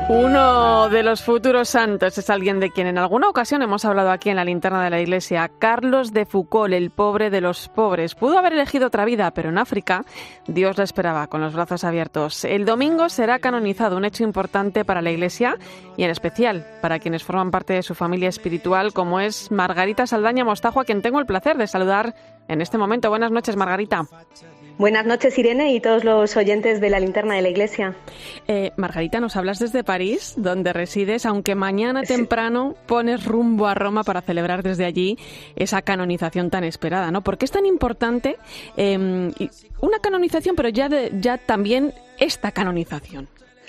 Uno de los futuros santos es alguien de quien en alguna ocasión hemos hablado aquí en la linterna de la iglesia, Carlos de Foucauld, el pobre de los pobres. Pudo haber elegido otra vida, pero en África Dios le esperaba con los brazos abiertos. El domingo será canonizado, un hecho importante para la iglesia y en especial para quienes forman parte de su familia espiritual, como es Margarita Saldaña Mostajo, a quien tengo el placer de saludar en este momento. Buenas noches, Margarita. Buenas noches, Irene, y todos los oyentes de la linterna de la iglesia. Margarita, nos hablas desde París, donde resides, aunque mañana temprano pones rumbo a Roma para celebrar desde allí esa canonización tan esperada, ¿no? ¿Por qué es tan importante una canonización, pero ya también esta canonización?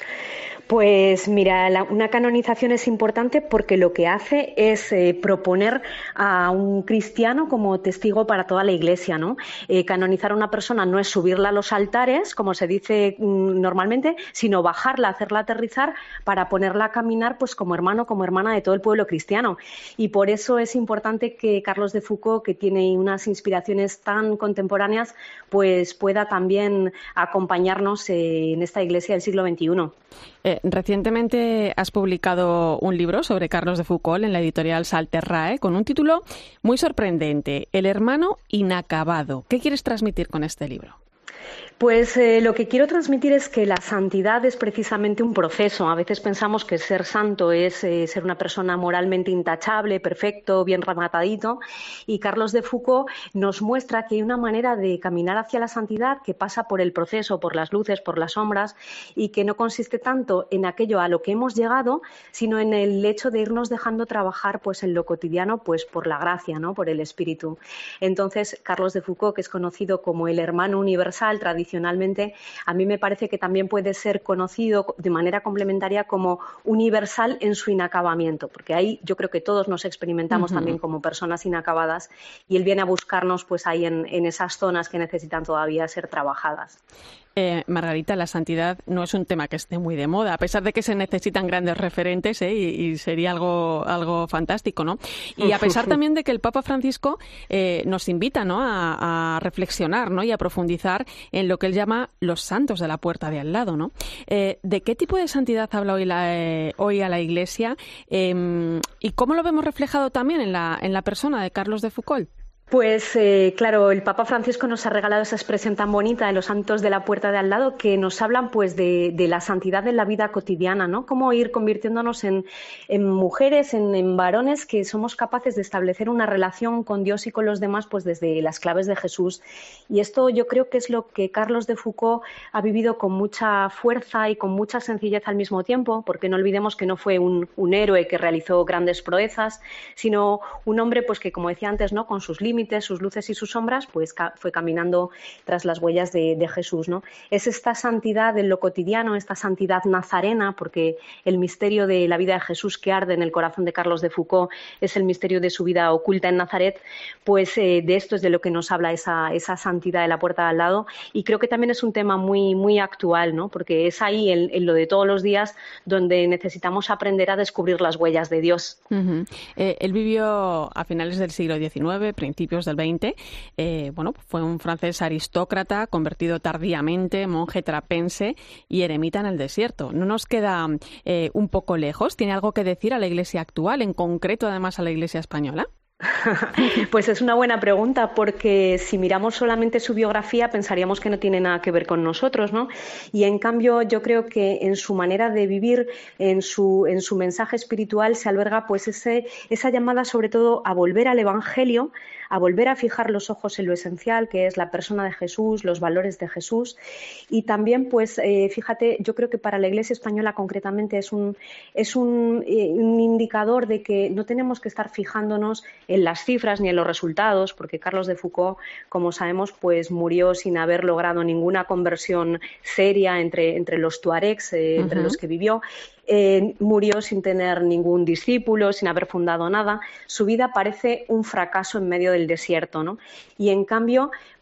Pues mira, una canonización es importante porque lo que hace es proponer a un cristiano como testigo para toda la Iglesia, ¿no? Canonizar a una persona no es subirla a los altares, como se dice normalmente, sino bajarla, hacerla aterrizar para ponerla a caminar pues como hermano, como hermana de todo el pueblo cristiano. Y por eso es importante que Carlos de Foucauld, que tiene unas inspiraciones tan contemporáneas, pues pueda también acompañarnos en esta Iglesia del siglo XXI. Recientemente has publicado un libro sobre Carlos de Foucauld en la editorial Salterrae con un título muy sorprendente, El hermano inacabado. ¿Qué quieres transmitir con este libro? Pues lo que quiero transmitir es que la santidad es precisamente un proceso. A veces pensamos que ser santo es ser una persona moralmente intachable, perfecto, bien rematadito. Y Carlos de Foucauld nos muestra que hay una manera de caminar hacia la santidad que pasa por el proceso, por las luces, por las sombras, y que no consiste tanto en aquello a lo que hemos llegado, sino en el hecho de irnos dejando trabajar pues en lo cotidiano, pues por la gracia, ¿no? Por el espíritu. Entonces, Carlos de Foucauld, que es conocido como el hermano universal tradicionalmente, a mí me parece que también puede ser conocido de manera complementaria como universal en su inacabamiento, porque ahí yo creo que todos nos experimentamos también como personas inacabadas, y él viene a buscarnos pues ahí en esas zonas que necesitan todavía ser trabajadas. Margarita, la santidad no es un tema que esté muy de moda, a pesar de que se necesitan grandes referentes, y sería algo fantástico, ¿no? Y a pesar también de que el Papa Francisco nos invita, ¿no?, a reflexionar, ¿no?, y a profundizar en lo que él llama los santos de la puerta de al lado, ¿no? ¿De qué tipo de santidad habla hoy a la Iglesia? ¿Y cómo lo vemos reflejado también en la persona de Carlos de Foucauld? Pues claro, el Papa Francisco nos ha regalado esa expresión tan bonita de los santos de la puerta de al lado, que nos hablan pues de la santidad en la vida cotidiana, ¿no? Cómo ir convirtiéndonos en mujeres, en varones que somos capaces de establecer una relación con Dios y con los demás pues desde las claves de Jesús. Y esto yo creo que es lo que Carlos de Foucauld ha vivido con mucha fuerza y con mucha sencillez al mismo tiempo, porque no olvidemos que no fue un héroe que realizó grandes proezas, sino un hombre pues que, como decía antes, ¿no?, con sus límites, sus luces y sus sombras, pues fue caminando tras las huellas de Jesús, ¿no? Es esta santidad en lo cotidiano, esta santidad nazarena, porque el misterio de la vida de Jesús que arde en el corazón de Carlos de Foucauld es el misterio de su vida oculta en Nazaret, pues de esto es de lo que nos habla esa santidad de la puerta de al lado, y creo que también es un tema muy, muy actual, ¿no?, porque es ahí en lo de todos los días donde necesitamos aprender a descubrir las huellas de Dios. Él vivió a finales del siglo XIX, principios del XX. Fue un francés aristócrata, convertido tardíamente, monje trapense y eremita en el desierto. ¿No nos queda un poco lejos? ¿Tiene algo que decir a la Iglesia actual, en concreto además a la Iglesia española? Pues es una buena pregunta, porque si miramos solamente su biografía pensaríamos que no tiene nada que ver con nosotros, ¿no? Y en cambio yo creo que en su manera de vivir, en su mensaje espiritual se alberga pues esa llamada sobre todo a volver al Evangelio, a volver a fijar los ojos en lo esencial, que es la persona de Jesús, los valores de Jesús. Y también pues fíjate, yo creo que para la Iglesia española concretamente es un indicador de que no tenemos que estar fijándonos en las cifras ni en los resultados, porque Carlos de Foucauld, como sabemos, pues murió sin haber logrado ninguna conversión seria entre los tuaregs, entre los que vivió. Murió sin tener ningún discípulo, sin haber fundado nada. Su vida parece un fracaso en medio del desierto, ¿no? Y en cambio,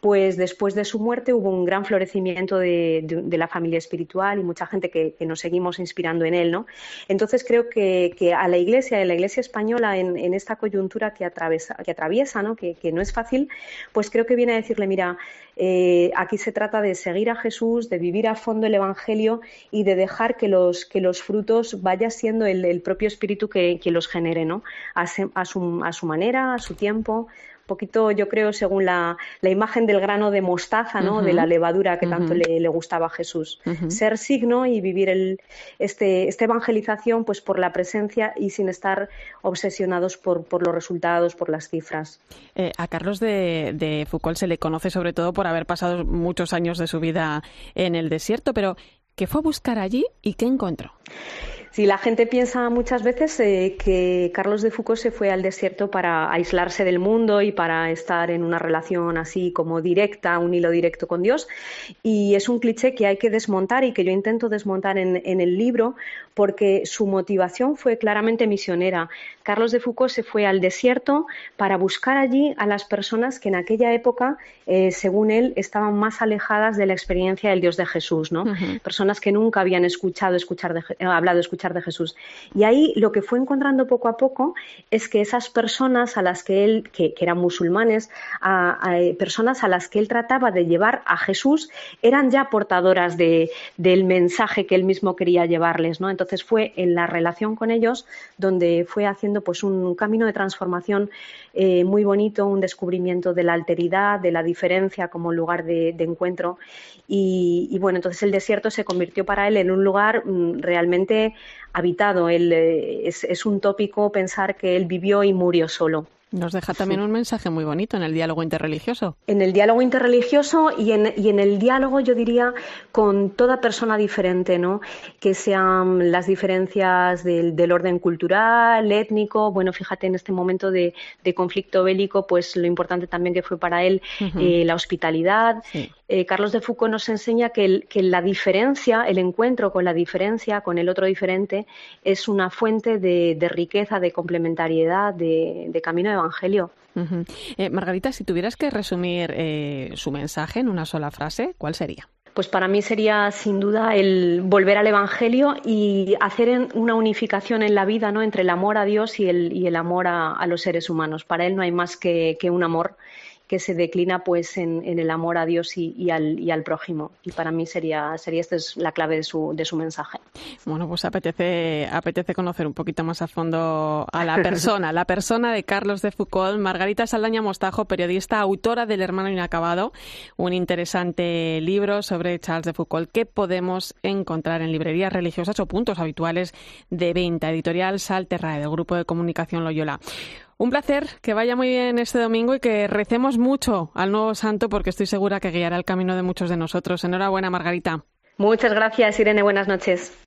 pues después de su muerte hubo un gran florecimiento de la familia espiritual y mucha gente que nos seguimos inspirando en él, ¿no? Entonces creo que a la Iglesia española en esta coyuntura que atraviesa, ¿no? Que no es fácil, pues creo que viene a decirle, mira, aquí se trata de seguir a Jesús, de vivir a fondo el Evangelio y de dejar que los frutos vaya siendo el propio Espíritu que los genere, ¿no? A su manera, a su tiempo. Un poquito, yo creo, según la imagen del grano de mostaza, ¿no? De la levadura que tanto le gustaba a Jesús. Ser signo y vivir esta evangelización pues por la presencia y sin estar obsesionados por los resultados, por las cifras. A Carlos de Foucauld se le conoce sobre todo por haber pasado muchos años de su vida en el desierto, pero ¿qué fue a buscar allí y qué encontró? Sí, la gente piensa muchas veces que Carlos de Foucauld se fue al desierto para aislarse del mundo y para estar en una relación así como directa, un hilo directo con Dios. Y es un cliché que hay que desmontar y que yo intento desmontar en el libro porque su motivación fue claramente misionera. Carlos de Foucauld se fue al desierto para buscar allí a las personas que en aquella época, según él, estaban más alejadas de la experiencia del Dios de Jesús, ¿no? Personas que nunca habían hablado de Jesús. Y ahí lo que fue encontrando poco a poco es que esas personas a las que él, que eran musulmanes, personas a las que él trataba de llevar a Jesús, eran ya portadoras del mensaje que él mismo quería llevarles, ¿no? Entonces fue en la relación con ellos donde fue haciendo pues un camino de transformación muy bonito, un descubrimiento de la alteridad, de la diferencia como lugar de encuentro y bueno, entonces el desierto se convirtió para él en un lugar realmente habitado. Es un tópico pensar que él vivió y murió solo. Nos deja también un mensaje muy bonito en el diálogo interreligioso. En el diálogo interreligioso y en el diálogo, yo diría, con toda persona diferente, ¿no? Que sean las diferencias del orden cultural, étnico. Bueno, fíjate, en este momento de conflicto bélico, pues lo importante también que fue para él la hospitalidad. Sí. Carlos de Foucauld nos enseña que la diferencia, el encuentro con la diferencia, con el otro diferente, es una fuente de riqueza, de complementariedad, de camino de evangelio. Margarita, si tuvieras que resumir su mensaje en una sola frase, ¿cuál sería? Pues para mí sería sin duda el volver al Evangelio y hacer una unificación en la vida, ¿no? Entre el amor a Dios y el amor a los seres humanos. Para él no hay más que un amor que se declina pues en el amor a Dios y al prójimo. Y para mí sería esta es la clave de su mensaje. Bueno, pues apetece conocer un poquito más a fondo a la persona de Carlos de Foucauld. Margarita Saldaña Mostajo, periodista, autora del Hermano Inacabado, un interesante libro sobre Charles de Foucauld que podemos encontrar en librerías religiosas o puntos habituales de venta. Editorial Salterrae, del Grupo de Comunicación Loyola. Un placer, que vaya muy bien este domingo y que recemos mucho al nuevo santo porque estoy segura que guiará el camino de muchos de nosotros. Enhorabuena, Margarita. Muchas gracias, Irene. Buenas noches.